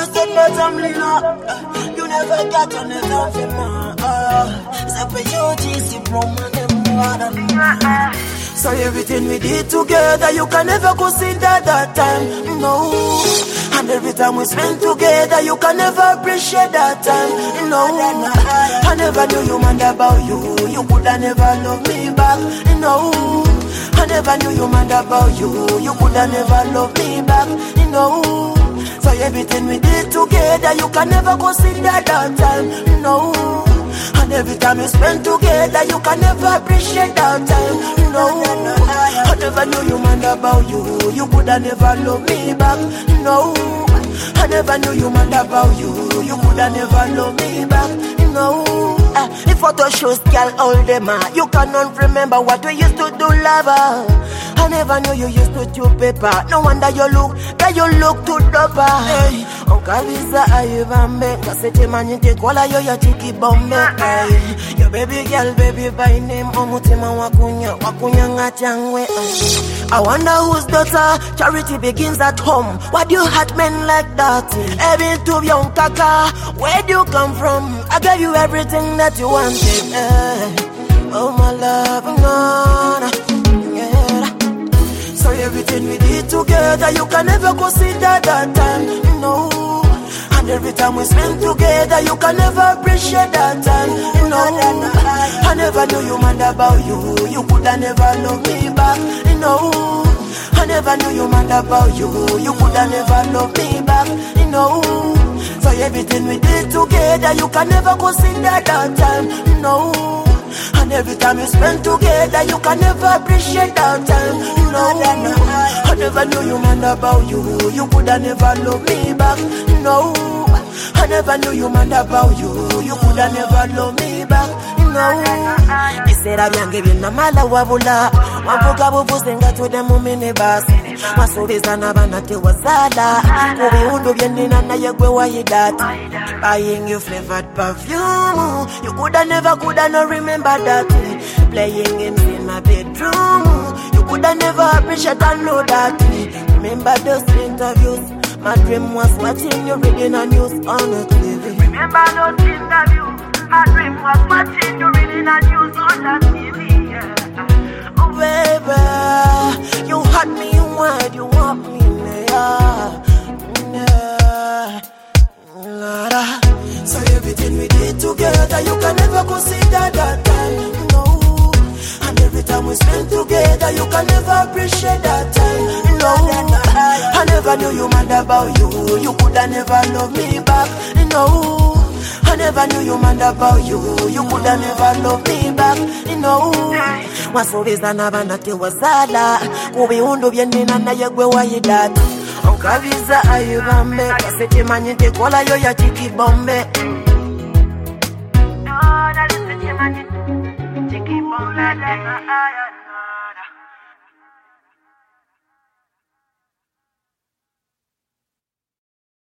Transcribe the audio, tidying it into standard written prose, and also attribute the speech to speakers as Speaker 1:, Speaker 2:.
Speaker 1: said bottom lina. You never got on the top of my Zapa UGC from my So everything we did together, you can never consider that time, no. And every time we spend together, you can never appreciate that time, no. I never knew you mind about you, you could have never love me back, no. I never knew you mind about you could have never love me back, no. So everything we did together, you can never consider that time, no. And every time you spend together, you can never appreciate that time, no. I never knew you mind about you could have never love me back, no. I never knew you mind about you could have never love me back, no. If photo shows girl all them you cannot remember what we used to do, lover. I never knew you used to chew paper. No wonder you look too doper. Hey, Unkalisa ayivambe kasete manyite kola yo ya chiki bombe. Hey, your baby girl, baby by name omutima wakunya ngachangwe. I wonder whose daughter charity begins at home. Why do you hurt men like that? Even to young kaka, where do you come from? I gave you everything that you wanted. Oh my love, no. Yeah. So everything we did together, you can never consider that time, no. And every time we spend together, you can never appreciate that time, no. I never knew you mind about you could have never love me back, no. I never knew you mind about you could have never love me back, no. So everything we did together, you can never consider that time, no. And every time you spend together, you can never appreciate that time, no. I never knew you mind about you could have never love me back, no. I never knew you mind about you could have never love me back, no. They said I'm giving a mala wabula. Wabuga bubuzenga to the mumini basi. Masubisa na banate wazala. Kubi undu bienina na yegwe wahidati. Buying you flavored perfume. You coulda never not remember that. Playing games in my bedroom. You coulda never appreciate and know that. Remember those interviews. My dream was watching you reading a news on the TV.
Speaker 2: Remember those interviews. My dream was watching you reading a news on the TV. Yeah.
Speaker 1: Oh baby, you had me wide, you want me there. So everything we did together, you can never consider that time, no. And every time we spend together, you can never appreciate that time, no. I never knew you mind about you could have never love me back, no. I never knew you mind about you could have never love me back, no. Masubisa na banate wazala. Kubi undu bienina na yegwe wahidati. Unkalisa ayivambe kasete manyite kola yo ya chiki bombe.
Speaker 2: No, that is the chimani. Chiki bombe.